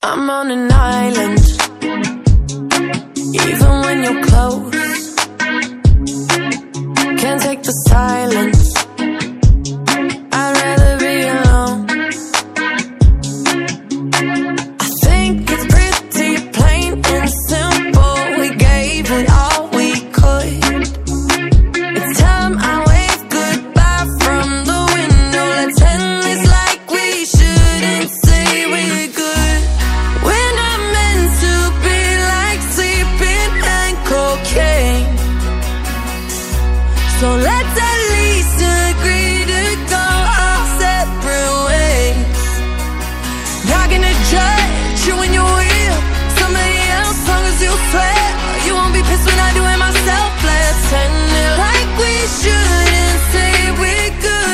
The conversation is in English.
I'm on an island, even when you're close. Can't take the silence.